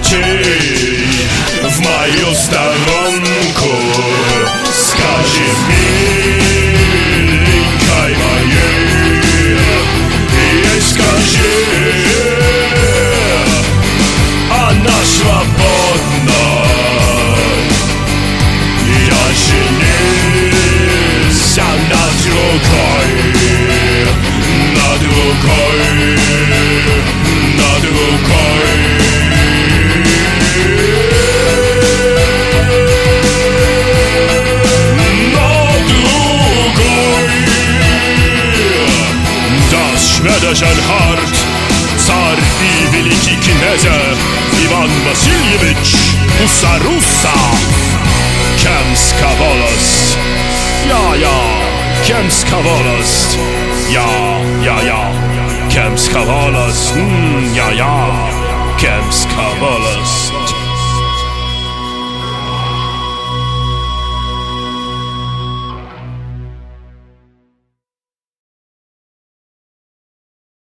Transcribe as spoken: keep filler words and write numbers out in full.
летей в мою сторонку. Скажи, миленькой моей, ей скажи, она свободна. Я женился на другой, на другой, на другой. Schwedischen Hart, царь и великий князя Иван Васильевич Уса-Руса, Кемска волость, я-я, Кемска волость, я-я-я, Кемска волость, я-я.